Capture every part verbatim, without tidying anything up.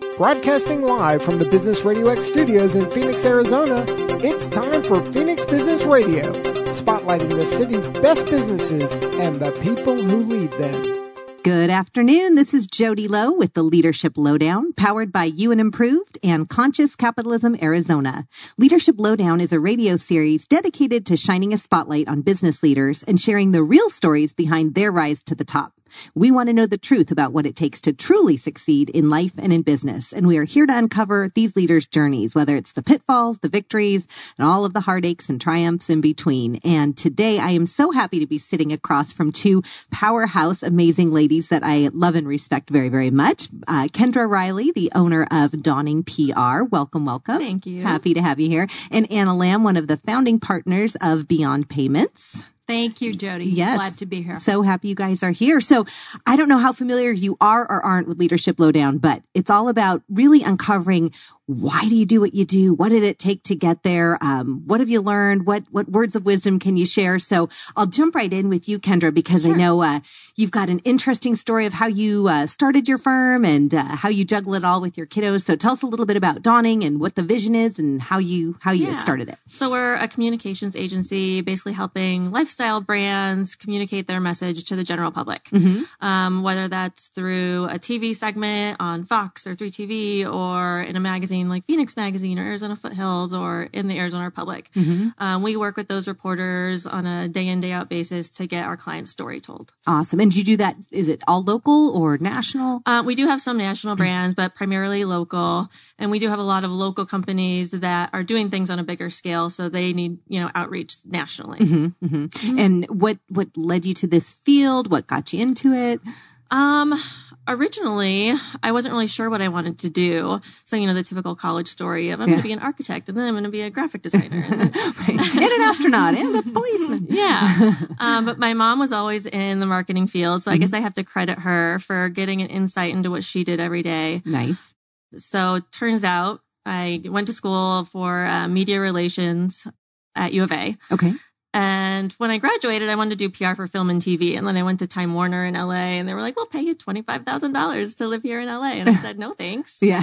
Broadcasting live from the Business Radio X studios in Phoenix, Arizona, it's time for Phoenix Business Radio, spotlighting the city's best businesses and the people who lead them. Good afternoon. This is Jody Lowe with the Leadership Lowdown, powered by You and Improved and Conscious Capitalism Arizona. Leadership Lowdown is a radio series dedicated to shining a spotlight on business leaders and sharing the real stories behind their rise to the top. We want to know the truth about what it takes to truly succeed in life and in business. And we are here to uncover these leaders' journeys, whether it's the pitfalls, the victories, and all of the heartaches and triumphs in between. And today I am so happy to be sitting across from two powerhouse, amazing ladies that I love and respect very, very much. Uh, Kendra Riley, the owner of Dawning P R. Welcome, welcome. Thank you. Happy to have you here. And Anna Lamb, one of the founding partners of Beyond Payments. Thank you, Jody. Yes. Glad to be here. So happy you guys are here. So I don't know how familiar you are or aren't with Leadership Lowdown, but it's all about really uncovering why do you do what you do? What did it take to get there? Um, what have you learned? What what words of wisdom can you share? So I'll jump right in with you, Kendra, because sure. I know uh, you've got an interesting story of how you uh, started your firm and uh, how you juggle it all with your kiddos. So tell us a little bit about Dawning and what the vision is and how you how you yeah. started it. So we're a communications agency, basically helping lifestyle brands communicate their message to the general public, mm-hmm. um, whether that's through a T V segment on Fox or three T V or in a magazine like Phoenix Magazine or Arizona Foothills or in the Arizona Republic. Mm-hmm. Um, we work with those reporters on a day in, day out basis to get our client's story told. Awesome. And do you do that? Is it all local or national? Uh, we do have some national brands, but primarily local. And we do have a lot of local companies that are doing things on a bigger scale. So they need, you know, outreach nationally. Mm-hmm, mm-hmm. Mm-hmm. And what, what led you to this field? What got you into it? Um, originally, I wasn't really sure what I wanted to do. So, you know, the typical college story of I'm yeah. going to be an architect and then I'm going to be a graphic designer. And, then, right. and an astronaut and a policeman. Yeah. Um, but my mom was always in the marketing field. So mm-hmm. I guess I have to credit her for getting an insight into what she did every day. Nice. So it turns out I went to school for uh, media relations at U of A. Okay. And when I graduated, I wanted to do P R for film and T V. And then I went to Time Warner in L A and they were like, we'll pay you twenty-five thousand dollars to live here in L A. And I said, no, thanks. Yeah.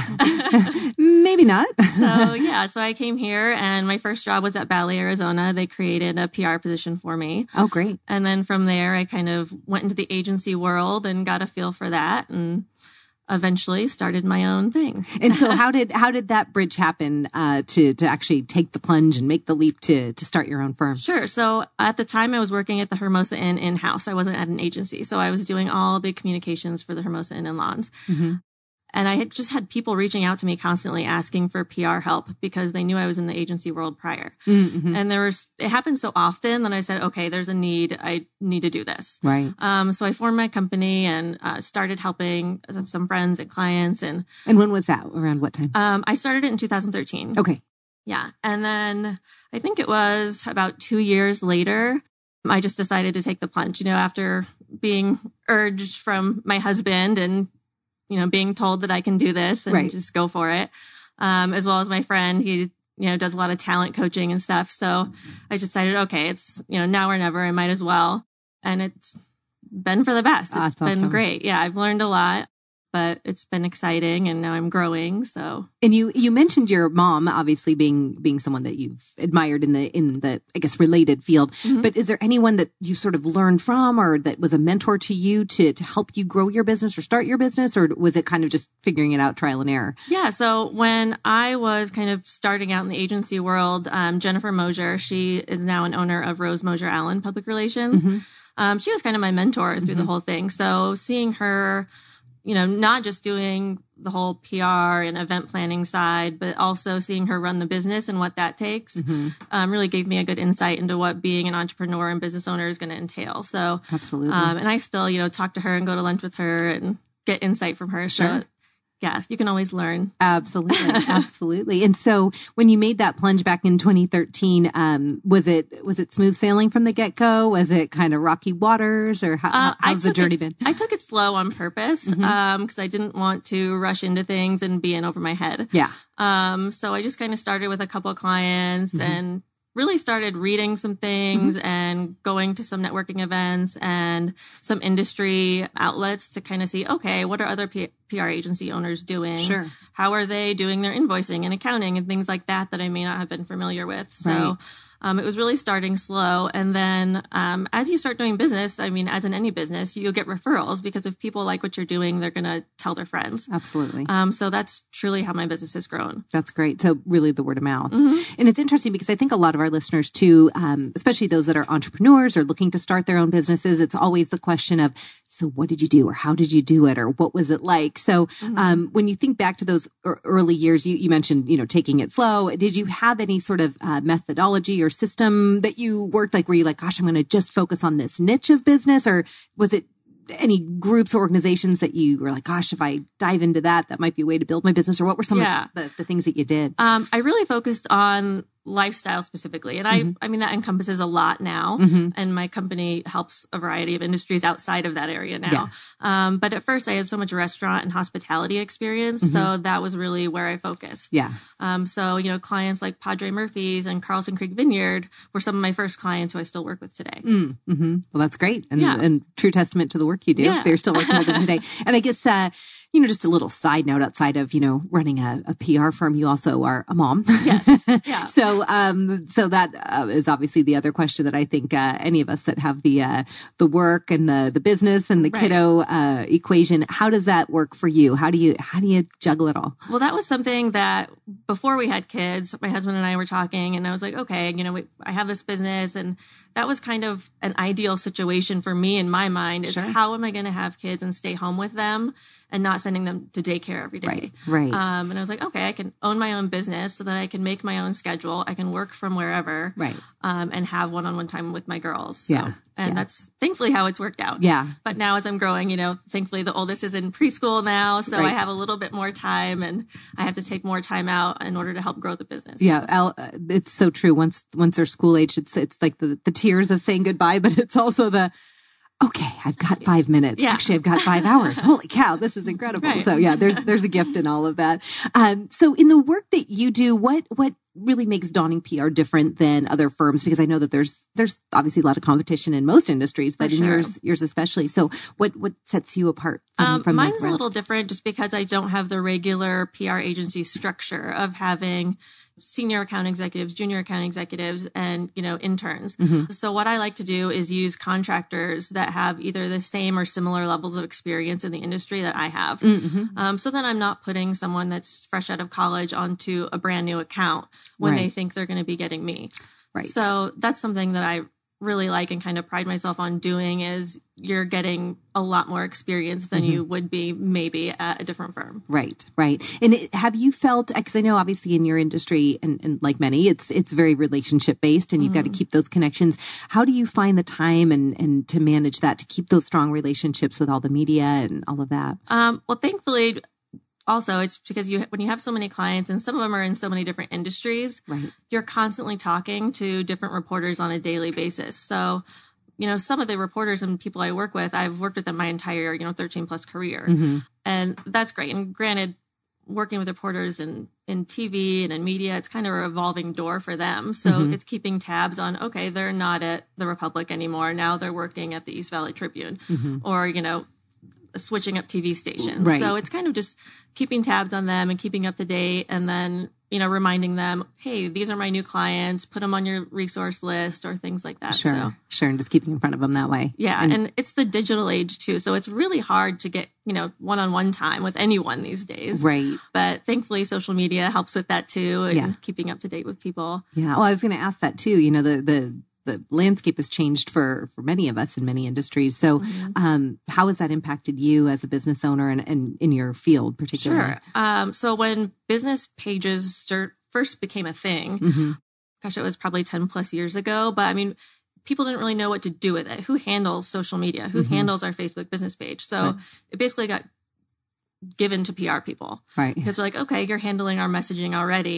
Maybe not. So yeah, so I came here and my first job was at Ballet, Arizona. They created a P R position for me. Oh, great. And then from there, I kind of went into the agency world and got a feel for that and eventually started my own thing. And so how did how did that bridge happen uh, to to actually take the plunge and make the leap to to start your own firm? Sure. So at the time I was working at the Hermosa Inn in-house. I wasn't at an agency. So I was doing all the communications for the Hermosa Inn and Lawns. Mm-hmm. And I had just had people reaching out to me constantly asking for P R help because they knew I was in the agency world prior. Mm-hmm. And there was, it happened so often that I said, okay, there's a need. I need to do this. Right. Um, so I formed my company and uh, started helping some friends and clients. And And when was that? Around what time? Um, I started it in two thousand thirteen. Okay. Yeah. And then I think it was about two years later, I just decided to take the plunge, you know, after being urged from my husband and you know, being told that I can do this and right. just go for it. Um, as well as my friend, he, you know, does a lot of talent coaching and stuff. So I decided, okay, it's, you know, now or never, I might as well. And it's been for the best. It's That's been awesome. Great. Yeah. I've learned a lot, but it's been exciting and now I'm growing. So. And you, you mentioned your mom, obviously being, being someone that you've admired in the, in the, I guess, related field, mm-hmm. but is there anyone that you sort of learned from or that was a mentor to you to, to help you grow your business or start your business? Or was it kind of just figuring it out trial and error? Yeah. So when I was kind of starting out in the agency world, um, Jennifer Mosier, she is now an owner of Rose Mosier Allen Public Relations. Mm-hmm. Um, she was kind of my mentor through mm-hmm. the whole thing. So seeing her, you know, not just doing the whole P R and event planning side, but also seeing her run the business and what that takes, mm-hmm. um, really gave me a good insight into what being an entrepreneur and business owner is going to entail. So, absolutely. Um, and I still, you know, talk to her and go to lunch with her and get insight from her. Sure. So, yeah, you can always learn. Absolutely. Absolutely. And so when you made that plunge back in twenty thirteen, um, was it, was it smooth sailing from the get go? Was it kind of rocky waters or how, uh, how's the journey it, been? I took it slow on purpose. Mm-hmm. Um, cause I didn't want to rush into things and be in over my head. Yeah. Um, so I just kind of started with a couple of clients mm-hmm. and really started reading some things Mm-hmm. and going to some networking events and some industry outlets to kind of see, okay, what are other P- PR agency owners doing? Sure. How are they doing their invoicing and accounting and things like that that I may not have been familiar with? So Right. Um, it was really starting slow. And then um, as you start doing business, I mean, as in any business, you'll get referrals because if people like what you're doing, they're going to tell their friends. Absolutely. Um, so that's truly how my business has grown. That's great. So really the word of mouth. Mm-hmm. And it's interesting because I think a lot of our listeners too, um, especially those that are entrepreneurs or looking to start their own businesses, it's always the question of, so what did you do or how did you do it or what was it like? So Mm-hmm. um, when you think back to those er- early years, you, you mentioned, you know, taking it slow. Did you have any sort of uh, methodology or system that you worked like, were you like, gosh, I'm going to just focus on this niche of business? Or was it any groups or organizations that you were like, gosh, if I dive into that, that might be a way to build my business? Or what were some Yeah. of the, the things that you did? Um, I really focused on lifestyle specifically. And I, Mm-hmm. I mean, that encompasses a lot now. Mhm. And my company helps a variety of industries outside of that area now. Yeah. Um, but at first I had so much restaurant and hospitality experience. So that was really where I focused. Mm-hmm. Yeah. Um, so, you know, clients like Padre Murphy's and Carlson Creek Vineyard were some of my first clients who I still work with today. Mm-hmm. Well, that's great. And, Yeah. and true testament to the work you do. Yeah. They're still working with them today. And I guess, uh, you know, just a little side note outside of, you know, running a, a P R firm, you also are a mom. Yes. Yeah. so, um, so that uh, is obviously the other question that I think, uh, any of us that have the, uh, the work and the, the business and the Right. kiddo, uh, equation, how does that work for you? How do you, how do you juggle it all? Well, that was something that before we had kids, my husband and I were talking and I was like, okay, you know, we, I have this business and that was kind of an ideal situation for me in my mind is Sure. how am I going to have kids and stay home with them and not sending them to daycare every day. Right, right. Um, and I was like, okay, I can own my own business so that I can make my own schedule. I can work from wherever. Right. Um, and have one-on-one time with my girls. So, Yeah, And yeah. that's thankfully how it's worked out. Yeah. But now as I'm growing, you know, thankfully the oldest is in preschool now. So Right. I have a little bit more time and I have to take more time out in order to help grow the business. Yeah, Al, uh, it's so true. Once once they're school age, it's it's like the, the tears of saying goodbye, but it's also the, okay, I've got five minutes. Yeah. Actually, I've got five hours. Holy cow, this is incredible. Right. So yeah, there's there's a gift in all of that. Um, so in the work that you do, what what really makes Dawning P R different than other firms? Because I know that there's there's obviously a lot of competition in most industries, but For in sure. yours yours especially. So what what sets you apart from, Um, from the mine's a rest? little different just because I don't have the regular P R agency structure of having senior account executives, junior account executives, and, you know, interns. Mm-hmm. So what I like to do is use contractors that have either the same or similar levels of experience in the industry that I have. Mm-hmm. Um, so then I'm not putting someone that's fresh out of college onto a brand new account when Right. they think they're going to be getting me. Right. So that's something that I really like and kind of pride myself on doing is you're getting a lot more experience than Mm-hmm. you would be maybe at a different firm. Right, right. And it, have you felt, because I know obviously in your industry and, and like many, it's it's very relationship based and you've got to keep those connections. How do you find the time and, and to manage that, to keep those strong relationships with all the media and all of that? Um, well, thankfully, also it's because you when you have so many clients and some of them are in so many different industries, Right. you're constantly talking to different reporters on a daily basis. So, you know, some of the reporters and people I work with, I've worked with them my entire, you know, thirteen plus career. Mm-hmm. And that's great. And granted, working with reporters in, in T V and in media, it's kind of a revolving door for them. So Mm-hmm. it's keeping tabs on, okay, they're not at the Republic anymore. Now they're working at the East Valley Tribune Mm-hmm. or, you know, switching up T V stations. Right. So it's kind of just keeping tabs on them and keeping up to date and then, you know, reminding them, hey, these are my new clients, put them on your resource list or things like that. Sure, So, sure. And just keeping in front of them that way. yeah. And, And, it's the digital age too. So it's really hard to get, you know, one-on-one time with anyone these days. right. But thankfully social media helps with that too and Yeah. keeping up to date with people. Yeah. Well, I was going to ask that too. You know, the, the, the landscape has changed for, for many of us in many industries. So, Mm-hmm. um, how has that impacted you as a business owner and, and in your field particularly? Sure. Um, so when business pages start, first became a thing, Mm-hmm. gosh, it was probably ten plus years ago. But I mean, people didn't really know what to do with it. Who handles social media? Who Mm-hmm. handles our Facebook business page? So Right. it basically got given to P R people Right. because we're like, okay, you're handling our messaging already.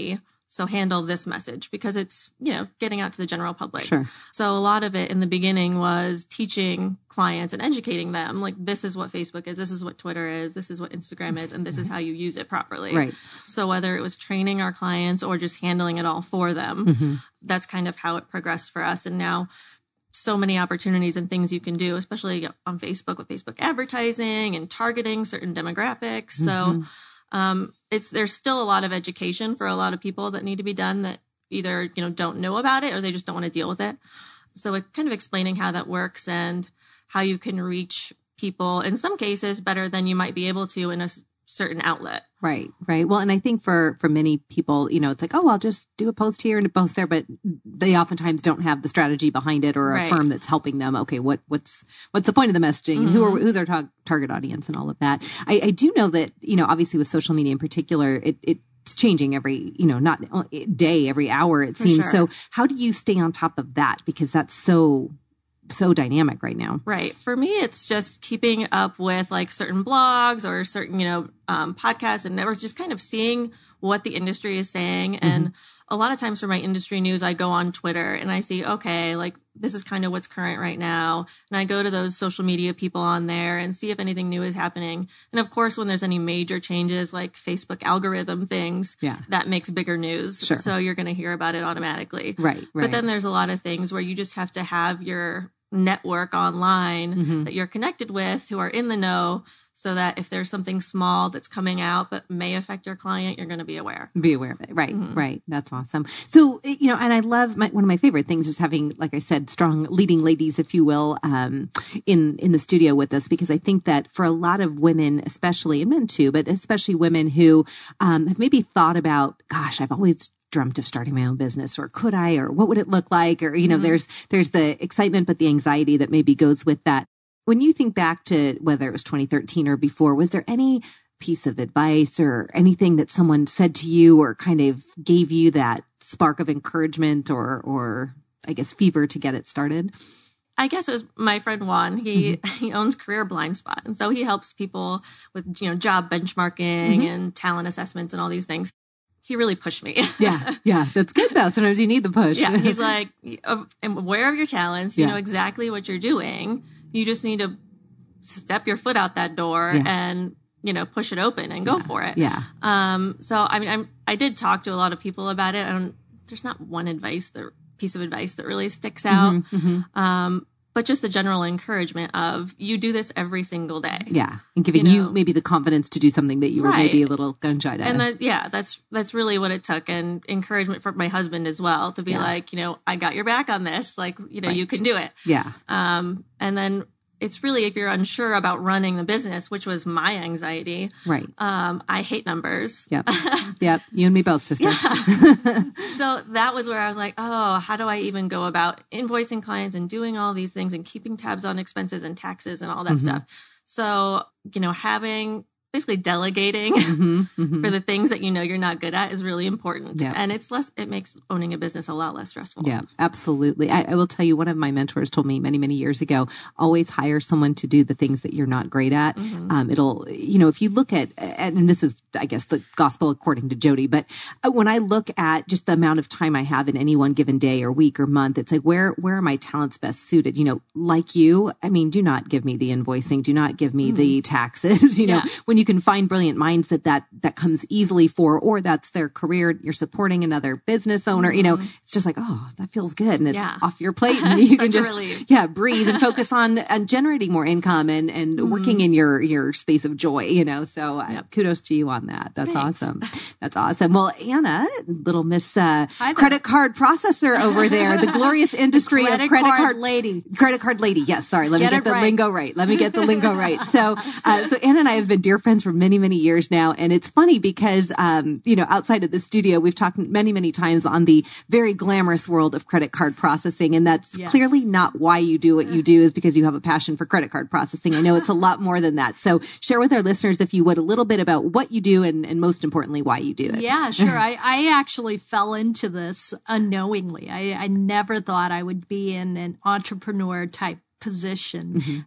So handle this message because it's, you know, getting out to the general public. Sure. So a lot of it in the beginning was teaching clients and educating them, like, this is what Facebook is, this is what Twitter is, this is what Instagram is, and this is how you use it properly. Right. So whether it was training our clients or just handling it all for them, mm-hmm. that's kind of how it progressed for us. And now so many opportunities and things you can do, especially on Facebook with Facebook advertising and targeting certain demographics. Mm-hmm. So Um, it's, there's still a lot of education for a lot of people that need to be done that either, you know, don't know about it or they just don't want to deal with it. So it kind of explaining how that works and how you can reach people in some cases better than you might be able to in a certain outlet. Right, right. Well, and I think for, for many people, you know, it's like, oh, I'll just do a post here and a post there, but they oftentimes don't have the strategy behind it or a right. firm that's helping them. Okay, what, what's, what's the point of the messaging and mm-hmm. who are, who's our ta- target audience and all of that. I, I do know that, you know, obviously with social media in particular, it, it it's changing every, you know, not day, every hour, it For seems. sure. So how do you stay on top of that? Because that's so so dynamic right now. Right. For me, it's just keeping up with like certain blogs or certain, you know, um, podcasts and networks, just kind of seeing what the industry is saying. Mm-hmm. And a lot of times for my industry news, I go on Twitter and I see, okay, like this is kind of what's current right now. And I go to those social media people on there and see if anything new is happening. And of course, when there's any major changes like Facebook algorithm things, yeah. that makes bigger news. Sure. So you're going to hear about it automatically. Right, right. But then there's a lot of things where you just have to have your network online mm-hmm. that you're connected with who are in the know so that if there's something small that's coming out that may affect your client, you're going to be aware. Be aware of it. Right. Mm-hmm. Right. That's awesome. So, you know, and I love my, one of my favorite things is having, like I said, strong leading ladies, if you will, um, in, in the studio with us, because I think that for a lot of women, especially, and men too, but especially women who, um, have maybe thought about, gosh, I've always dreamt of starting my own business, or could I, or what would it look like? Or, you know, mm-hmm. there's, there's the excitement, but the anxiety that maybe goes with that. When you think back to whether it was twenty thirteen or before, was there any piece of advice or anything that someone said to you or kind of gave you that spark of encouragement or, or I guess fever to get it started? I guess it was my friend Juan. He mm-hmm. he owns Career Blind Spot. And so he helps people with, you know, job benchmarking mm-hmm. and talent assessments and all these things. He really pushed me. yeah. Yeah. That's good though. Sometimes you need the push. Yeah. He's like, I'm aware of your talents. You yeah. know exactly what you're doing. You just need to step your foot out that door yeah. and, you know, push it open and go yeah. for it. Yeah. Um, so, I mean, I'm, I did talk to a lot of people about it. I don't, there's not one advice, that piece of advice that really sticks out. Mm-hmm, mm-hmm. Um, but just the general encouragement of you do this every single day. Yeah. And giving you, know, you maybe the confidence to do something that you were right. maybe a little gun shy at. And that, yeah, that's, that's really what it took. And encouragement from my husband as well to be yeah. like, you know, I got your back on this. Like, you know, right. you can do it. Yeah. Um, and then it's really, if you're unsure about running the business, which was my anxiety. Right. Um, I hate numbers. Yep. Yep. You and me both, sister. Yeah. So that was where I was like, oh, how do I even go about invoicing clients and doing all these things and keeping tabs on expenses and taxes and all that mm-hmm. stuff. So, you know, having basically delegating mm-hmm, mm-hmm. for the things that you know you're not good at is really important. Yep. And it's less, it makes owning a business a lot less stressful. Yeah, absolutely. I, I will tell you, one of my mentors told me many, many years ago, always hire someone to do the things that you're not great at. Mm-hmm. Um, it'll, you know, if you look at, and this is, I guess, the gospel according to Jody, but when I look at just the amount of time I have in any one given day or week or month, it's like, where, where are my talents best suited? You know, like you, I mean, do not give me the invoicing. Do not give me mm-hmm. the taxes, you know, yeah. when you can find brilliant minds that, that that comes easily for, or that's their career. You're supporting another business owner. Mm-hmm. You know, it's just like, oh, that feels good. And it's yeah. off your plate and you can just, relief. yeah, breathe and focus on, on generating more income and, and mm-hmm. working in your, your space of joy, you know? So yep. uh, kudos to you on that. That's Thanks. awesome. That's awesome. Well, Anna, little Miss, uh, credit card processor over there, the glorious industry credit of credit card, card lady, credit card lady. Yes. Sorry. Let get me get the right. lingo right. Let me get the lingo right. So, uh, so Anna and I have been dear friends for many, many years now. And it's funny because, um, you know, outside of the studio, we've talked many, many times on the very glamorous world of credit card processing. And that's yes. clearly not why you do what you do, is because you have a passion for credit card processing. I know it's a lot more than that. So share with our listeners, if you would, a little bit about what you do and, and most importantly, why you do it. Yeah, sure. I, I actually fell into this unknowingly. I, I never thought I would be in an entrepreneur type position. Mm-hmm.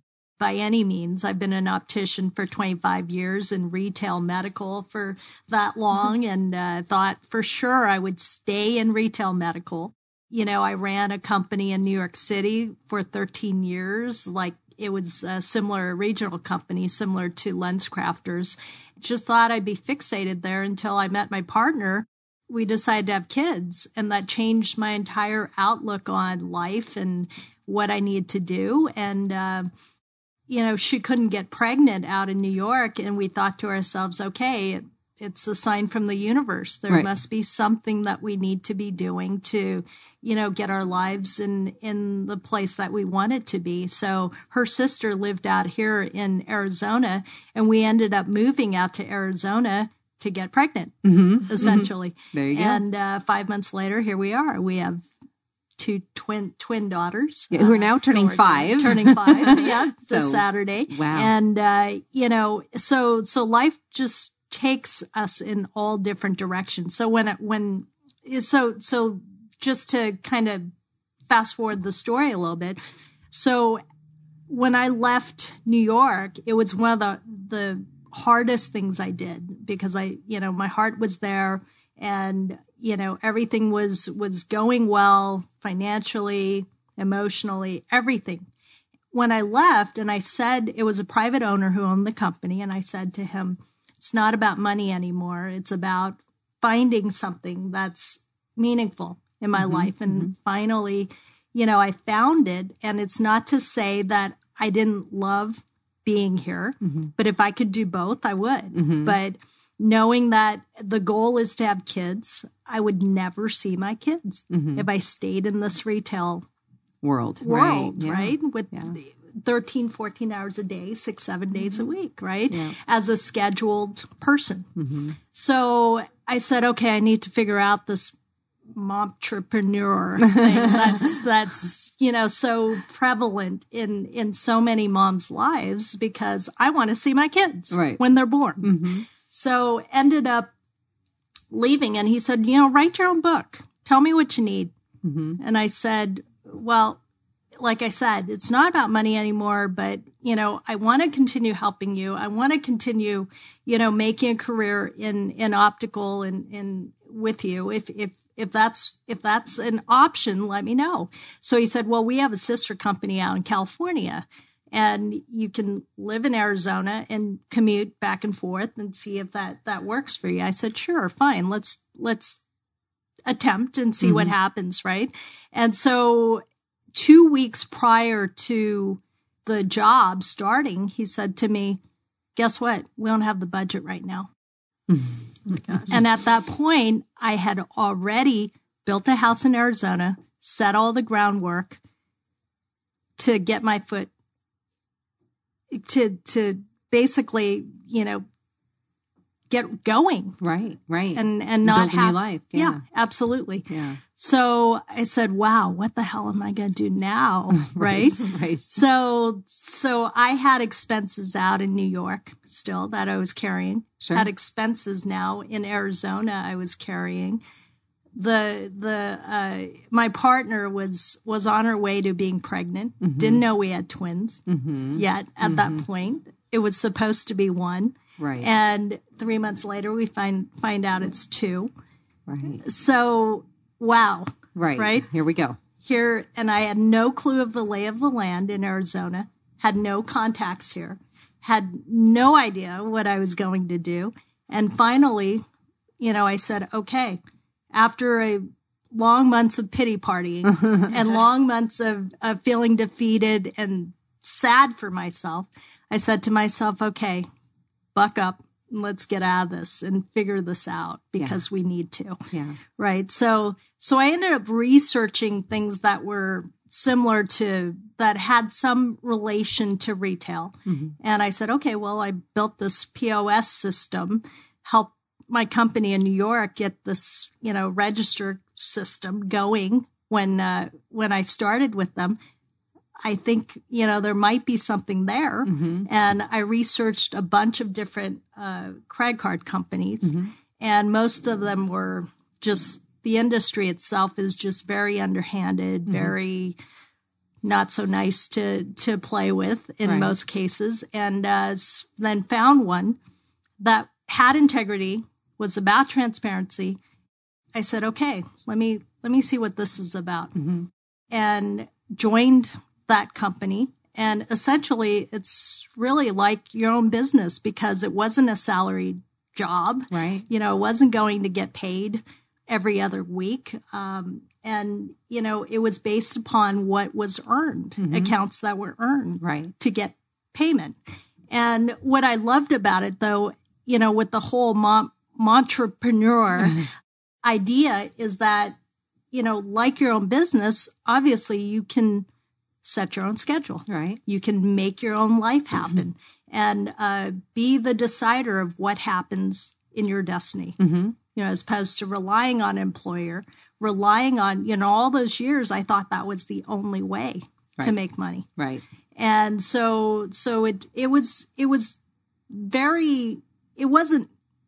by any means. I've been an optician for twenty-five years and retail medical for that long, and uh, thought for sure I would stay in retail medical. You know, I ran a company in New York City for thirteen years, like it was a similar regional company, similar to LensCrafters. Just thought I'd be fixated there until I met my partner. We decided to have kids, and that changed my entire outlook on life and what I need to do. And, uh, you know, she couldn't get pregnant out in New York, and we thought to ourselves, okay, it, it's a sign from the universe. There Right. must be something that we need to be doing to, you know, get our lives in, in the place that we want it to be. So her sister lived out here in Arizona, and we ended up moving out to Arizona to get pregnant, Mm-hmm. essentially. Mm-hmm. There you go. And uh, five months later, here we are. We have two twin twin daughters. Yeah, who are now turning who are five. Turning five, yeah, this So, Saturday. wow. And, uh, you know, so so life just takes us in all different directions. So when it, when, so, so just to kind of fast forward the story a little bit. So when I left New York, it was one of the, the hardest things I did, because I, you know, my heart was there, and, you know, everything was, was going well financially, emotionally, everything. When I left, and I said, it was a private owner who owned the company, and I said to him, it's not about money anymore. It's about finding something that's meaningful in my Mm-hmm, life. And mm-hmm. finally, you know, I found it. And it's not to say that I didn't love being here, Mm-hmm. but if I could do both, I would. Mhm. But knowing that the goal is to have kids, I would never see my kids Mhm. if I stayed in this retail World. world, right? Yeah. right? With Yeah. thirteen, fourteen hours a day, six, seven days a week, right? Yeah. As a scheduled person. Mm-hmm. So I said, okay, I need to figure out this momtrepreneur thing that's, that's, you know, so prevalent in, in so many moms' lives, because I want to see my kids Right. when they're born. Mm-hmm. So ended up leaving, and he said, you know, write your own book. Tell me what you need. Mm-hmm. And I said, well, like I said, it's not about money anymore, but, you know, I want to continue helping you. I want to continue, you know, making a career in, in optical and, and with you. If, if, if that's, if that's an option, let me know. So he said, well, we have a sister company out in California, and you can live in Arizona and commute back and forth and see if that, that works for you. I said, sure, fine. Let's, let's attempt and see mm-hmm. what happens. Right. And so two weeks prior to the job starting, he said to me, guess what? We don't have the budget right now. Oh my gosh. And at that point, I had already built a house in Arizona, set all the groundwork to get my foot, to, to basically, you know, get going. Right, right. And, and not Building have, your life. Yeah. yeah, absolutely. Yeah. So I said, wow, what the hell am I going to do now? Right. right. right. So, so I had expenses out in New York still that I was carrying. Sure. Had expenses now in Arizona I was carrying. The, the, uh, my partner was, was on her way to being pregnant. Mm-hmm. Didn't know we had twins mm-hmm. yet at mm-hmm. that point. It was supposed to be one. Right. And three months later, we find, find out it's two. Right. So, wow. Right. Right. Here we go. Here, and I had no clue of the lay of the land in Arizona, had no contacts here, had no idea what I was going to do. And finally, you know, I said, okay, after a long months of pity partying and long months of, of feeling defeated and sad for myself, I said to myself, okay, buck up. Let's get out of this and figure this out because yeah. we need to. Yeah. Right. So, so I ended up researching things that were similar to, that had some relation to retail. Mm-hmm. And I said, okay, well, I built this P O S system, helped my company in New York get this, you know, register system going when, uh, when I started with them. I think, you know, there might be something there. Mm-hmm. And I researched a bunch of different uh, credit card companies, mm-hmm. and most of them were just, the industry itself is just very underhanded, mm-hmm. very, not so nice to, to play with in Right. most cases. And uh, then found one that had integrity, was about transparency. I said, okay, let me, let me see what this is about. Mm-hmm. And joined that company. And essentially, it's really like your own business because it wasn't a salaried job. Right. You know, it wasn't going to get paid every other week. Um, and, you know, it was based upon what was earned, Mm-hmm. accounts that were earned Right. to get payment. And what I loved about it, though, you know, with the whole mom- entrepreneur idea is that, you know, like your own business, obviously you can set your own schedule. Right. You can make your own life happen and uh, be the decider of what happens in your destiny. Mm-hmm. You know, as opposed to relying on an employer, relying on, you know, all those years, I thought that was the only way Right. to make money. Right. And so, so it, it was, it was very, it wasn't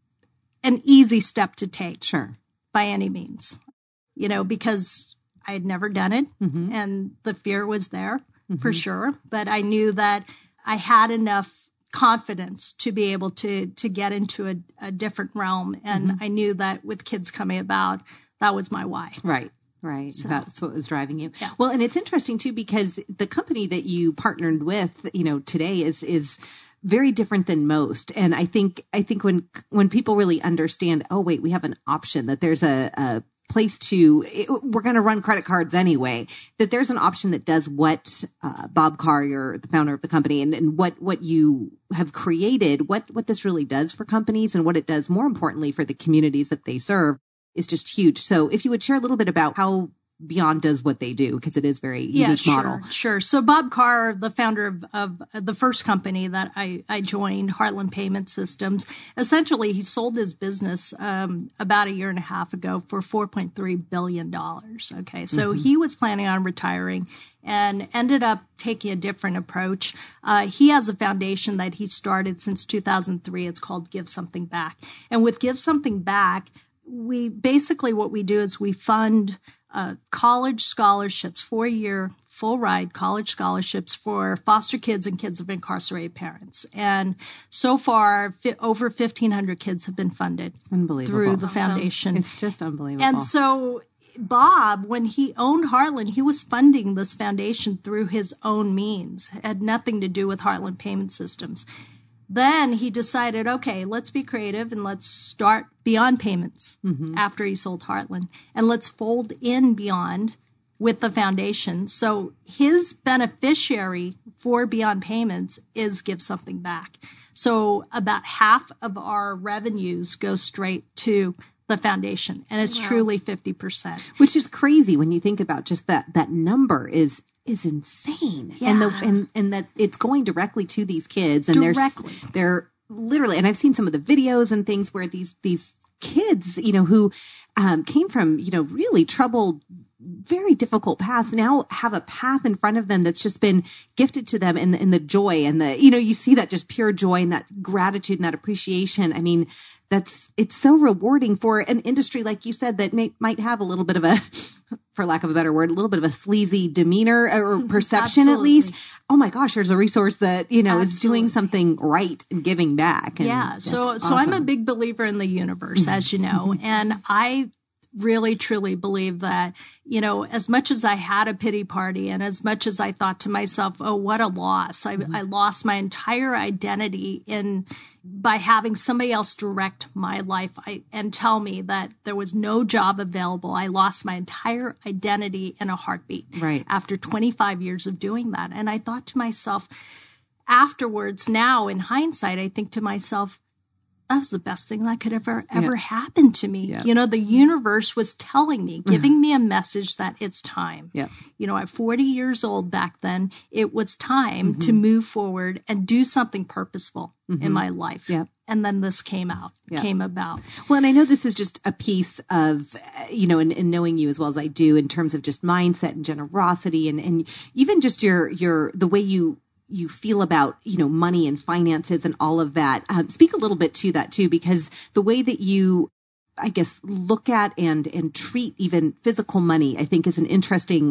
an easy step to take Sure. by any means, you know, because I had never done it Mm-hmm. and the fear was there for sure. But I knew that I had enough confidence to be able to, to get into a, a different realm. And Mm-hmm. I knew that with kids coming about, that was my why. Right. Right. That's what was driving you. Yeah. Well, and it's interesting too, because the company that you partnered with, you know, today is, is very different than most. And I think, I think when, when people really understand, oh, wait, we have an option, that there's a, a place to, it, we're going to run credit cards anyway, that there's an option that does what uh, Bob Carr, the founder of the company, and, and what, what you have created, what, what this really does for companies and what it does more importantly for the communities that they serve is just huge. So if you would share a little bit about how Beyond does what they do, because it is very unique Yeah, sure, model. sure. So Bob Carr, the founder of, of the first company that I, I joined, Heartland Payment Systems, essentially he sold his business um, about a year and a half ago for four point three billion dollars. Okay, so mm-hmm. he was planning on retiring and ended up taking a different approach. Uh, he has a foundation that he started since two thousand three. It's called Give Something Back. And with Give Something Back, we basically what we do is we fund uh, college scholarships, four-year full ride college scholarships for foster kids and kids of incarcerated parents. And so far, fi- over fifteen hundred kids have been funded Unbelievable. through the foundation. It's just unbelievable. And so Bob, when he owned Heartland, he was funding this foundation through his own means. It had nothing to do with Heartland Payment Systems. Then he decided, okay, let's be creative and let's start Beyond Payments mm-hmm. after he sold Heartland. And let's fold in Beyond with the foundation. So his beneficiary for Beyond Payments is Give Something Back. So about half of our revenues go straight to the foundation. And it's wow. truly fifty percent. Which is crazy when you think about just that, that number is is insane. Yeah. And the and, and that it's going directly to these kids and directly. they're they're literally, and I've seen some of the videos and things where these these kids, you know, who um, came from, you know, really troubled, very difficult paths now have a path in front of them that's just been gifted to them, and, and the joy and the, you know, you see that just pure joy and that gratitude and that appreciation. I mean, that's, it's so rewarding for an industry, like you said, that may, might have a little bit of a, for lack of a better word, a little bit of a sleazy demeanor or perception at least. Oh my gosh, there's a resource that, you know, Absolutely. is doing something right and giving back. And yeah. So, so awesome. I'm a big believer in the universe, as you know, and I really, truly believe that, you know, as much as I had a pity party and as much as I thought to myself, oh, what a loss. I, mm-hmm. I lost my entire identity in by having somebody else direct my life I, and tell me that there was no job available. I lost my entire identity in a heartbeat right. after twenty-five years of doing that. And I thought to myself afterwards, now in hindsight, I think to myself, that was the best thing that could ever, ever yeah. happen to me. Yeah. You know, the universe was telling me, giving me a message that it's time. Yeah. You know, at forty years old back then, it was time mm-hmm. to move forward and do something purposeful mm-hmm. in my life. Yeah. And then this came out, yeah. came about. Well, and I know this is just a piece of, you know, and, and knowing you as well as I do in terms of just mindset and generosity and, and even just your, your, the way you, you feel about, you know, money and finances and all of that. Um, speak a little bit to that too, because the way that you, I guess, look at and, and treat even physical money, I think is an interesting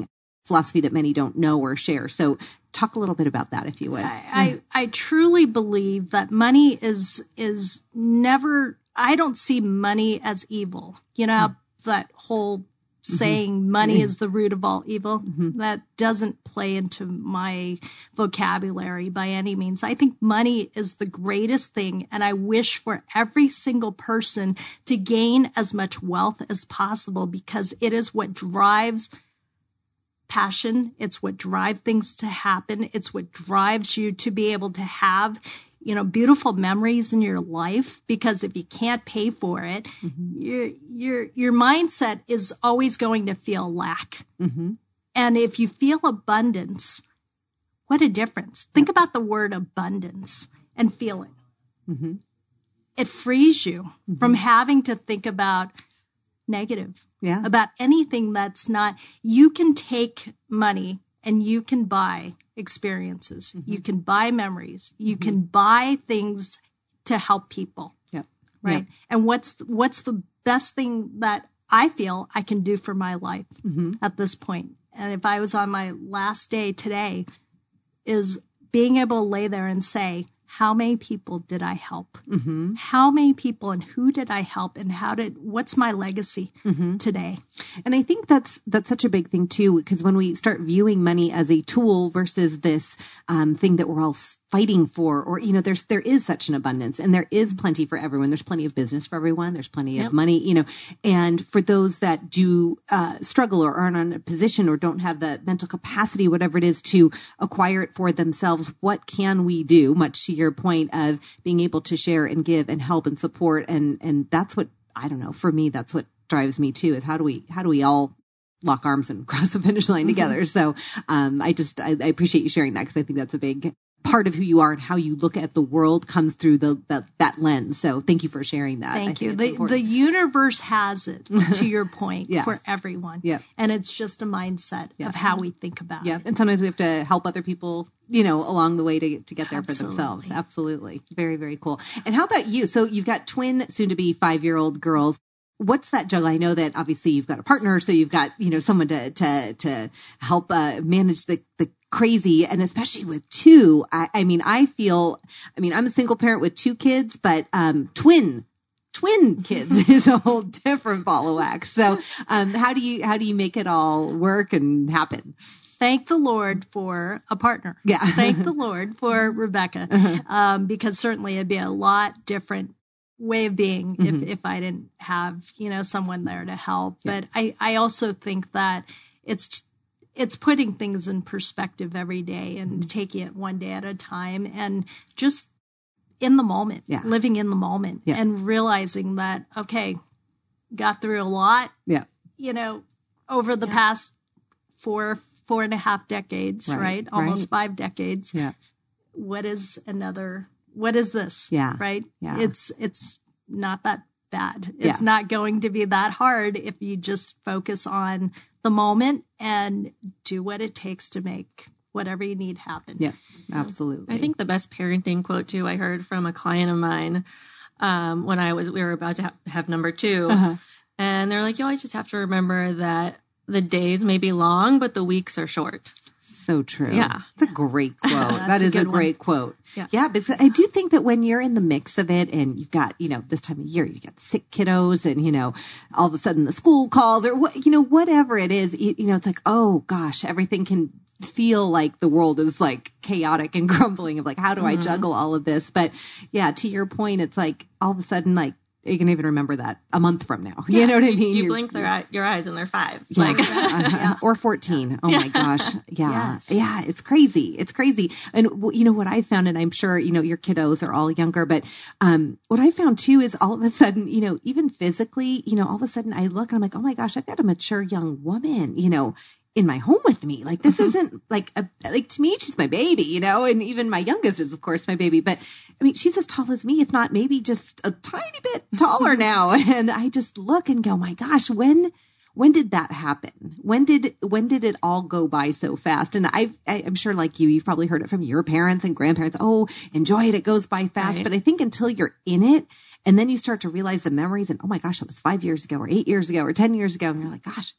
philosophy that many don't know or share. So talk a little bit about that, if you would. I, I, I truly believe that money is, is never, I don't see money as evil. You know, mm. that whole saying mm-hmm. money mm-hmm. is the root of all evil. Mm-hmm. That doesn't play into my vocabulary by any means. I think money is the greatest thing, and I wish for every single person to gain as much wealth as possible, because it is what drives passion. It's what drives things to happen. It's what drives you to be able to have, you know, beautiful memories in your life, because if you can't pay for it, mm-hmm. your, your, your mindset is always going to feel lack. Mm-hmm. And if you feel abundance, what a difference. Think about the word abundance and feeling. Mm-hmm. It frees you mm-hmm. from having to think about negative, yeah. about anything that's not, you can take money and you can buy experiences. Mm-hmm. You can buy memories. You mm-hmm. can buy things to help people. Yep. Right. Yep. And what's, what's the best thing that I feel I can do for my life mm-hmm. at this point? And if I was on my last day today, is being able to lay there and say, how many people did I help? Mm-hmm. How many people and who did I help? And how did, what's my legacy mm-hmm. today? And I think that's, that's such a big thing too, because when we start viewing money as a tool versus this um, thing that we're all fighting for, or, you know, there's, there is such an abundance, and there is plenty for everyone. There's plenty of business for everyone. There's plenty yep. of money, you know, and for those that do uh, struggle or aren't in a position or don't have the mental capacity, whatever it is, to acquire it for themselves, what can we do? Much to your point of being able to share and give and help and support. And, and that's what, I don't know, for me, that's what drives me too, is how do we, how do we all lock arms and cross the finish line together? Mm-hmm. So, um, I just, I, I appreciate you sharing that, because I think that's a big part of who you are, and how you look at the world comes through the, the that lens. So thank you for sharing that. Thank you. The, the universe has it, to your point, yes. for everyone. Yeah. And it's just a mindset yeah. of how we think about yeah. it. And sometimes we have to help other people, you know, along the way to, to get there Absolutely. for themselves. Absolutely. Very, very cool. And how about you? So you've got twin, soon to be five-year-old girls. What's that juggle? I know that obviously you've got a partner, so you've got, you know, someone to, to, to help uh, manage the, the crazy, and especially with two. I, I mean, I feel, I mean, I'm a single parent with two kids, but um, twin, twin kids is a whole different ball of wax. So um, how do you, how do you make it all work and happen? Thank the Lord for a partner. Yeah. Thank the Lord for Rebecca, uh-huh. um, because certainly it'd be a lot different way of being mm-hmm. if, if I didn't have, you know, someone there to help. Yeah. But I, I also think that it's, it's putting things in perspective every day and mm-hmm. taking it one day at a time, and just in the moment, yeah. living in the moment yeah. and realizing that, okay, got through a lot, yeah. you know, over the yeah. past four, four and a half decades, right? right? Almost right. five decades. Yeah. What is another, what is this? Yeah. Right. Yeah. It's, it's not that bad. It's yeah. not going to be that hard if you just focus on the moment and do what it takes to make whatever you need happen. Yeah, absolutely. I think the best parenting quote too, I heard from a client of mine, um, when I was, we were about to ha- have number two uh-huh. and they're like, you always just have to remember that the days may be long, but the weeks are short. So true. Yeah. It's a great quote. That is a, a great one. quote. Yeah. yeah, because I do think that when you're in the mix of it, and you've got, you know, this time of year, you've got sick kiddos, and, you know, all of a sudden the school calls, or what, you know, whatever it is, you, you know, it's like, oh gosh, everything can feel like the world is like chaotic and crumbling of like, how do mm-hmm. I juggle all of this? But yeah, to your point, it's like all of a sudden, like, you can even remember that a month from now. You yeah, know what I mean? You, you blink their eye, your eyes and they're five. Yeah. Like, uh-huh. yeah. Or fourteen. Oh yeah. my gosh. Yeah. Yes. Yeah. It's crazy. It's crazy. And you know what I found, and I'm sure, you know, your kiddos are all younger, but um, what I found too is all of a sudden, you know, even physically, you know, all of a sudden I look and I'm like, oh my gosh, I've got a mature young woman, you know, in my home with me. Like, this isn't like a, like to me, she's my baby, you know, and even my youngest is of course my baby, but I mean, she's as tall as me, if not maybe just a tiny bit taller now. And I just look and go, my gosh, when, when did that happen? When did, when did it all go by so fast? And I, I I'm sure like you, you've probably heard it from your parents and grandparents. Oh, enjoy it. It goes by fast. Right. But I think until you're in it, and then you start to realize the memories and, oh my gosh, that was five years ago or eight years ago or ten years ago. And you're like, gosh,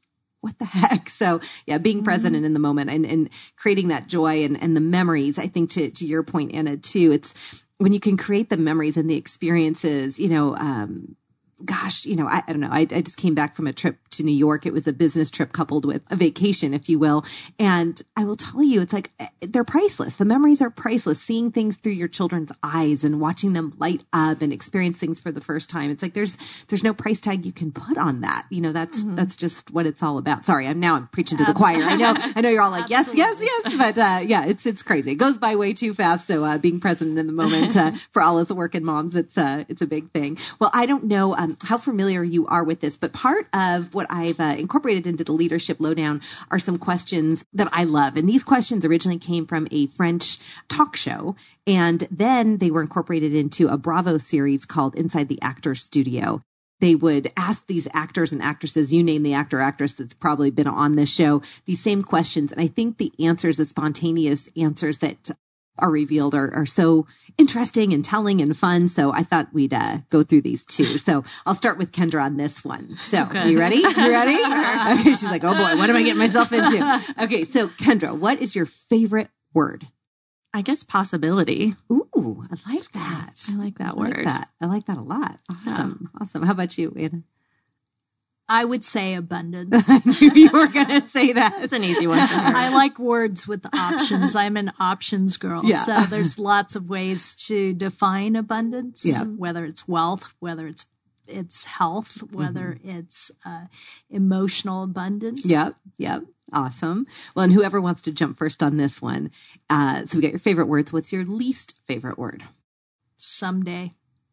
what the heck? So yeah, being mm-hmm. present and in the moment and, and creating that joy and, and the memories, I think to, to your point, Anna, too, it's when you can create the memories and the experiences, you know, um, gosh, you know, I, I don't know. I, I just came back from a trip to New York. It was a business trip coupled with a vacation, if you will. And I will tell you, it's like, they're priceless. The memories are priceless. Seeing things through your children's eyes and watching them light up and experience things for the first time. It's like, there's, there's no price tag you can put on that. You know, that's, mm-hmm. that's just what it's all about. Sorry. I'm now I'm preaching to the choir. I know, I know you're all like, yes, yes, yes. But, uh, yeah, it's, it's crazy. It goes by way too fast. So, uh, being present in the moment, uh, for all us working moms, it's, uh, it's a big thing. Well, I don't know, um, how familiar you are with this, but part of what I've uh, incorporated into the Leadership Lowdown are some questions that I love. And these questions originally came from a French talk show, and then they were incorporated into a Bravo series called Inside the Actors Studio. They would ask these actors and actresses, you name the actor or actress that's probably been on this show, these same questions. And I think the answers, the spontaneous answers that are revealed are, are so interesting and telling and fun. So I thought we'd uh, go through these too. So I'll start with Kendra on this one. So okay. you ready? You ready? Okay. She's like, oh boy, what am I getting myself into? Okay. So Kendra, what is your favorite word? I guess possibility. Ooh, I like that. I like that I word. Like that. I like that a lot. Awesome. Yeah. Awesome. How about you, Anna? I would say abundance. I knew you were going to say that. It's an easy one. I like words with options. I'm an options girl. Yeah. So there's lots of ways to define abundance, yeah. whether it's wealth, whether it's it's health, whether mm-hmm. it's uh, emotional abundance. Yep. Yep. Awesome. Well, and whoever wants to jump first on this one. Uh, so we got your favorite words. What's your least favorite word? Someday.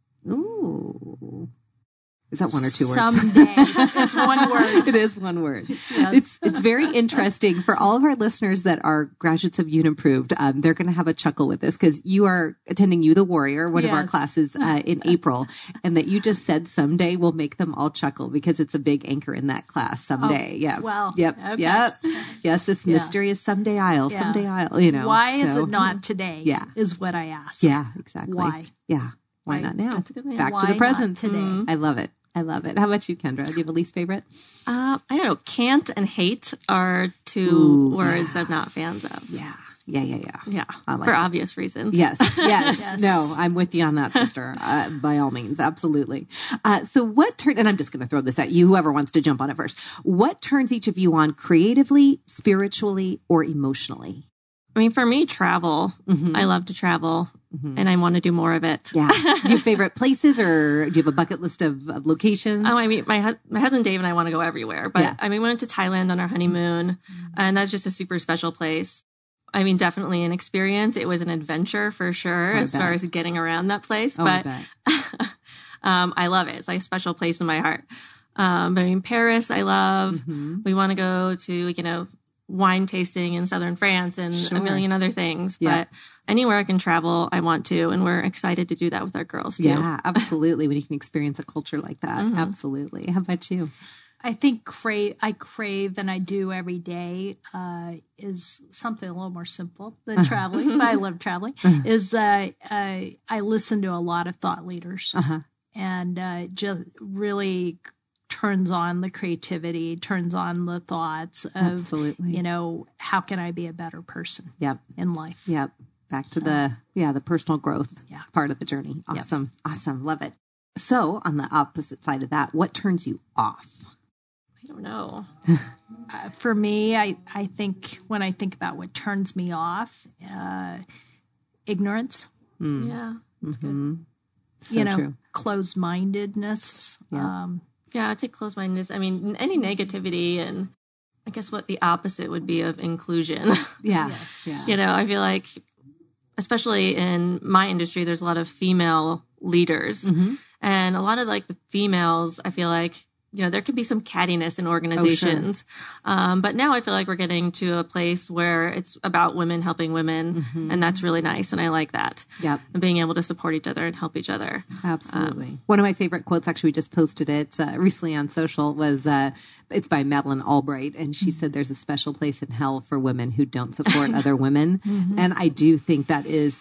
Ooh. Is that one or two words? Someday. It's one word. It is one word. Yes. It's it's very interesting for all of our listeners that are graduates of You and Improved. Um, they're going to have a chuckle with this because you are attending You the Warrior, one yes. of our classes uh, in April, and that you just said someday will make them all chuckle because it's a big anchor in that class. Someday, oh, yeah. Well, yep, okay. yep. Yes, this yeah. mysterious someday I'll, yeah. someday I'll. You know, why so. is it not today? Yeah, is what I ask. Yeah, exactly. Why? Yeah, why, why? not now? That's a good one. Back why to the present today. Mm-hmm. I love it. I love it. How about you, Kendra? Do you have a least favorite? Uh, I don't know. Can't and hate are two Ooh, words yeah. I'm not fans of. Yeah. Yeah, yeah, yeah. Yeah. Like for that. obvious reasons. Yes, yes. yes. No, I'm with you on that, sister. Uh, by all means. Absolutely. Uh, so what turns, and I'm just going to throw this at you, whoever wants to jump on it first. What turns each of you on creatively, spiritually, or emotionally? I mean, for me, travel. Mm-hmm. I love to travel. Mm-hmm. And I want to do more of it. Yeah. Do you have favorite places, or do you have a bucket list of, of locations? Oh, I mean, my hu- my husband Dave and I want to go everywhere. But yeah. I mean, we went to Thailand on our honeymoon, mm-hmm. and that's just a super special place. I mean, definitely an experience. It was an adventure for sure, I as bet. far as getting around that place. Oh, but I bet. um, I love it. It's like a special place in my heart. Um, but I mean, Paris, I love. Mm-hmm. We want to go to, you know, wine tasting in southern France and sure. a million other things. Yeah. But anywhere I can travel, I want to. And we're excited to do that with our girls too. Yeah, absolutely. When you can experience a culture like that. Mm-hmm. Absolutely. How about you? I think crave, I crave and I do every day uh, is something a little more simple than traveling, but I love traveling, is uh, uh, I listen to a lot of thought leaders uh-huh. and uh, just really turns on the creativity, turns on the thoughts of, absolutely. You know, how can I be a better person yep. in life? Yep. Back to so, the, yeah, the personal growth yeah. part of the journey. Awesome. Yep. Awesome. Love it. So on the opposite side of that, what turns you off? I don't know. uh, for me, I, I think when I think about what turns me off, uh, ignorance. Mm. Yeah. Mm-hmm. So you know, true. closed-mindedness. Yeah. Um, yeah, I'd say closed-mindedness. I mean, any negativity, and I guess what the opposite would be of inclusion. Yeah. Yes. yeah. You know, I feel like, especially in my industry, there's a lot of female leaders. Mm-hmm. And a lot of like the females, I feel like, you know, there can be some cattiness in organizations. Oh, sure. Um, but now I feel like we're getting to a place where it's about women helping women. Mm-hmm. And that's really nice. And I like that. Yep. And being able to support each other and help each other. Absolutely. Um, One of my favorite quotes, actually, we just posted it uh, recently on social, was uh, it's by Madeleine Albright. And she mm-hmm. said there's a special place in hell for women who don't support other women. Mm-hmm. And I do think that is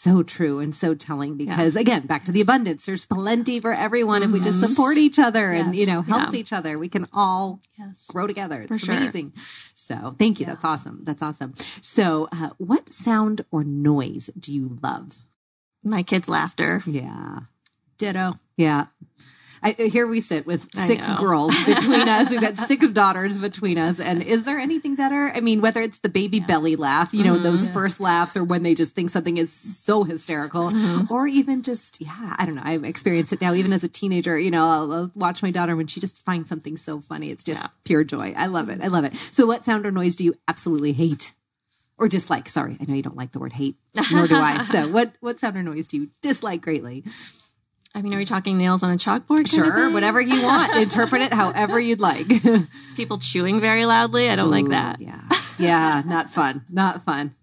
so true and so telling because, yeah. again, back to the abundance. There's plenty for everyone mm-hmm. if we just support each other yes. and, you know, help yeah. each other. We can all yes. grow together. It's for sure. amazing. So thank you. Yeah. That's awesome. That's awesome. So uh, what sound or noise do you love? My kids' laughter. Yeah. Ditto. Yeah. I, here we sit with six girls between us. We've got six daughters between us. And is there anything better? I mean, whether it's the baby yeah. belly laugh, you know, mm-hmm. those yeah. first laughs or when they just think something is so hysterical mm-hmm. or even just, yeah, I don't know. I've experienced it now, even as a teenager, you know, I'll, I'll watch my daughter when she just finds something so funny. It's just yeah. pure joy. I love it. I love it. So what sound or noise do you absolutely hate or dislike? Sorry, I know you don't like the word hate, nor do I. So what, what sound or noise do you dislike greatly? I mean, are we talking nails on a chalkboard? Sure, whatever you want. Interpret it however you'd like. People chewing very loudly. I don't Ooh, like that. Yeah. Yeah, not fun. Not fun.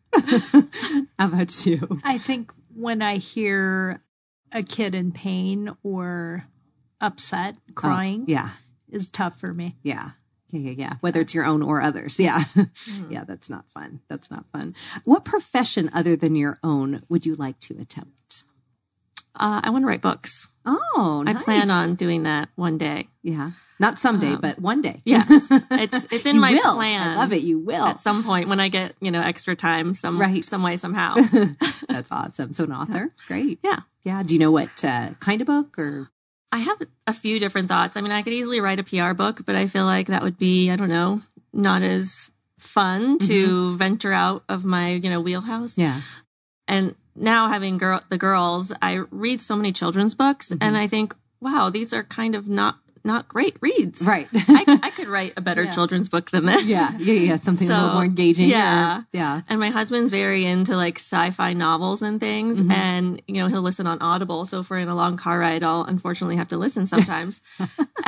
How about you? I think when I hear a kid in pain or upset, crying, oh, yeah. is tough for me. Yeah. Yeah, yeah, yeah. Whether it's your own or others. Yeah. Mm. Yeah, that's not fun. That's not fun. What profession other than your own would you like to attempt? Uh, I want to write books. Oh, nice. I plan on doing that one day. Yeah. Not someday, um, but one day. Yes. It's it's in you my will. plan. I love it. You will. At some point when I get, you know, extra time, some right. some way, somehow. That's awesome. So an author. Yeah. Great. Yeah. Yeah. Do you know what uh, kind of book or? I have a few different thoughts. I mean, I could easily write a P R book, but I feel like that would be, I don't know, not as fun mm-hmm. to venture out of my, you know, wheelhouse. Yeah. And now having girl, the girls, I read so many children's books mm-hmm. and I think, wow, these are kind of not, not great reads. Right. I, I could write a better yeah. children's book than this. Yeah. Yeah. Yeah. Something so, a little more engaging. Yeah. Or, yeah. And my husband's very into like sci-fi novels and things. Mm-hmm. And, you know, he'll listen on Audible. So if we're in a long car ride, I'll unfortunately have to listen sometimes. And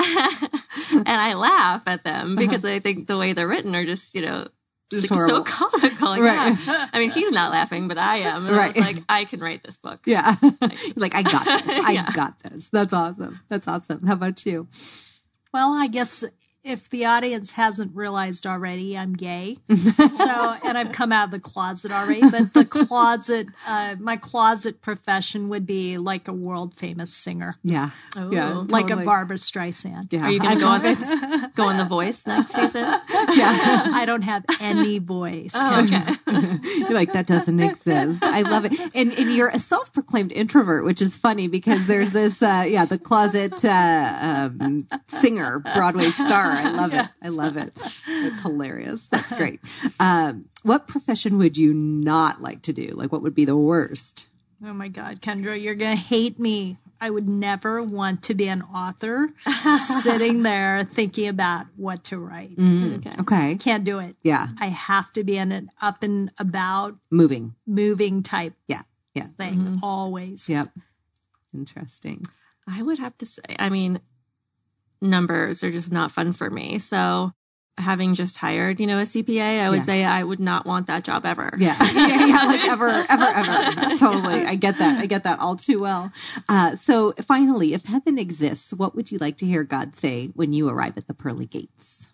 I laugh at them because I think the way they're written are just, you know, Like so comical. Like, right. yeah. I mean, he's not laughing, but I am. And right. I was like, I can write this book. Yeah. Like, I got this. I yeah. got this. That's awesome. That's awesome. How about you? Well, I guess if the audience hasn't realized already, I'm gay. So, and I've come out of the closet already, but the closet, uh, my closet profession would be like a world famous singer. Yeah. Ooh, yeah. Like totally. a Barbara Streisand. Yeah. Are you going to go on this? Go on The Voice next season? Yeah. I don't have any voice. Oh, okay. You're like, that doesn't exist. I love it. And, and you're a self-proclaimed introvert, which is funny because there's this, uh, yeah, the closet, uh, um, singer, Broadway star. I love it. I love it. It's hilarious. That's great. Um, what profession would you not like to do? Like, what would be the worst? Oh my God, Kendra, you're going to hate me. I would never want to be an author sitting there thinking about what to write. Mm, okay. okay. Can't do it. Yeah. I have to be in an up and about moving, moving type yeah. Yeah. thing mm-hmm. always. Yep. Interesting. I would have to say, I mean, numbers are just not fun for me. So having just hired, you know, a C P A, I would yeah. say I would not want that job ever. Yeah. yeah, yeah, like ever, ever, ever. Totally. I get that. I get that all too well. Uh, so finally, if heaven exists, what would you like to hear God say when you arrive at the pearly gates?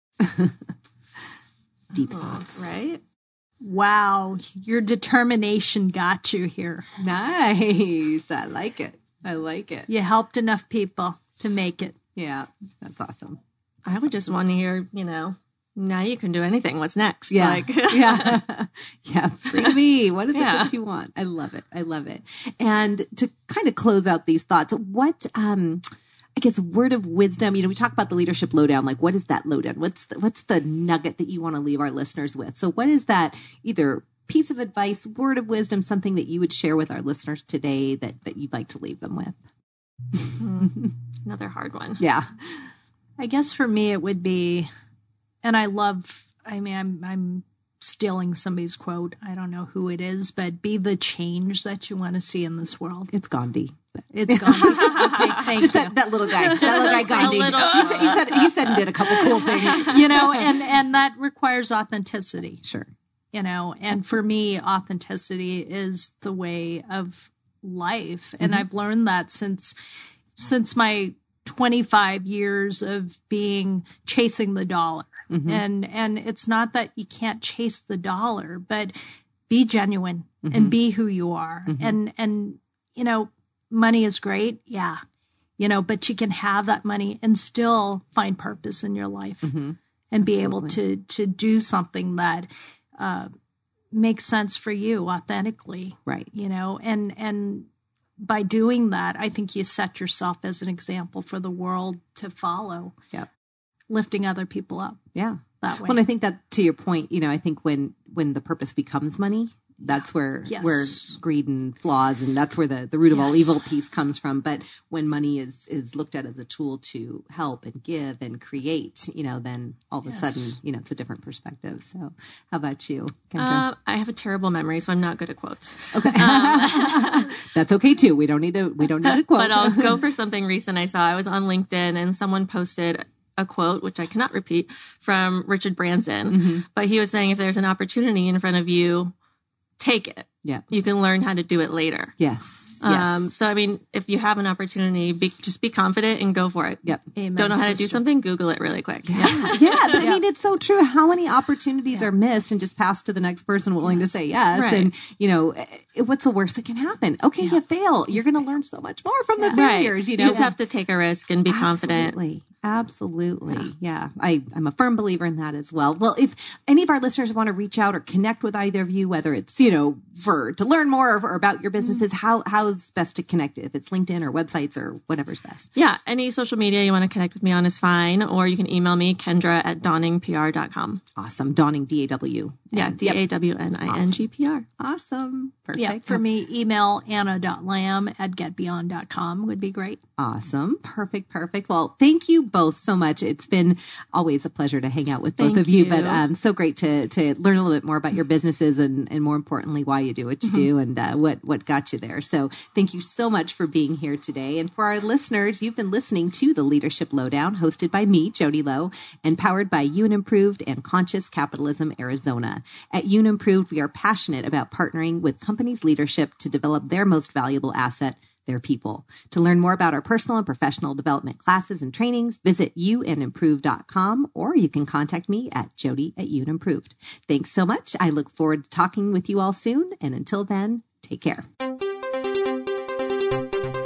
Deep oh, thoughts. Right? Wow. Your determination got you here. Nice. I like it. I like it. You helped enough people to make it. Yeah, that's awesome. I would just want to hear, you know, now you can do anything. What's next? Yeah. Like, yeah. Yeah. Free me. What is yeah. it that you want? I love it. I love it. And to kind of close out these thoughts, what, um, I guess, word of wisdom, you know, we talk about the leadership lowdown. Like, what is that lowdown? What's the, what's the nugget that you want to leave our listeners with? So what is that either piece of advice, word of wisdom, something that you would share with our listeners today that, that you'd like to leave them with? Another hard one. Yeah. I guess for me, it would be, and I love, I mean, I'm, I'm stealing somebody's quote. I don't know who it is, but be the change that you want to see in this world. It's Gandhi. It's Gandhi. Okay, thank Just you. That, that little guy. That little guy, Gandhi. Little, he, said, he, said, he said and did a couple cool things. You know, and, and that requires authenticity. Sure. You know, and for me, authenticity is the way of life. And mm-hmm. I've learned that since, since my twenty-five years of being chasing the dollar. Mm-hmm. And, and it's not that you can't chase the dollar, but be genuine, mm-hmm. and be who you are. Mm-hmm. And, and, you know, money is great. Yeah. You know, but you can have that money and still find purpose in your life mm-hmm. and be Absolutely. able to, to do something that, uh, makes sense for you authentically. Right. You know, and, and by doing that, I think you set yourself as an example for the world to follow. Yep. Lifting other people up. Yeah. That way. Well, and I think that to your point, you know, I think when, when the purpose becomes money, that's where, yes. where greed and flaws, and that's where the, the root of yes. all evil piece comes from. But when money is, is looked at as a tool to help and give and create, you know, then all of yes. a sudden, you know, it's a different perspective. So how about you, Kendra? Uh, I have a terrible memory, so I'm not good at quotes. Okay. Um, that's okay too. We don't need to, we don't need a quote. But I'll go for something recent I saw. I was on LinkedIn and someone posted a quote, which I cannot repeat, from Richard Branson. Mm-hmm. But he was saying, if there's an opportunity in front of you, take it. Yeah. You can learn how to do it later. Yes. Um, yes. So, I mean, if you have an opportunity, be, just be confident and go for it. Yep. Amen. Don't know how to do something? Google it really quick. Yeah. yeah. But I mean, it's so true. How many opportunities yeah. are missed and just passed to the next person willing yes. to say yes? Right. And, you know, what's the worst that can happen? Okay, yeah. you fail. You're going to learn so much more from yeah. the failures. Right. You know, you just have to take a risk and be Absolutely. confident. Absolutely. Yeah. yeah. I, I'm a firm believer in that as well. Well, if any of our listeners want to reach out or connect with either of you, whether it's, you know, for to learn more or, or about your businesses, mm-hmm. how how's best to connect? If it's LinkedIn or websites or whatever's best. Yeah. Any social media you want to connect with me on is fine. Or you can email me, Kendra at dawning p r dot com. Awesome. Dawning, D A W. Yeah. D A W N I N G P R. Awesome. Perfect. Yeah. For me, email anna dot lamb at get beyond dot com would be great. Awesome. Perfect. Perfect. Well, thank you both so much. It's been always a pleasure to hang out with both thank of you, you. but um, so great to to learn a little bit more about your businesses and, and more importantly, why you do what you mm-hmm. do and uh, what, what got you there. So thank you so much for being here today. And for our listeners, you've been listening to the Leadership Lowdown, hosted by me, Jody Lowe, and powered by U N Improved and Conscious Capitalism Arizona. At U N Improved, we are passionate about partnering with companies' leadership to develop their most valuable asset, their people. To learn more about our personal and professional development classes and trainings, visit u n improve dot com, or you can contact me at jody at u n improved. Thanks so much. I look forward to talking with you all soon. And until then, take care.